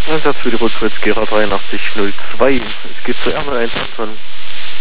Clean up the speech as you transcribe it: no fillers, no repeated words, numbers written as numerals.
Einsatz für die Rotkreuz Gera 8302. Es geht zu R01 Anton.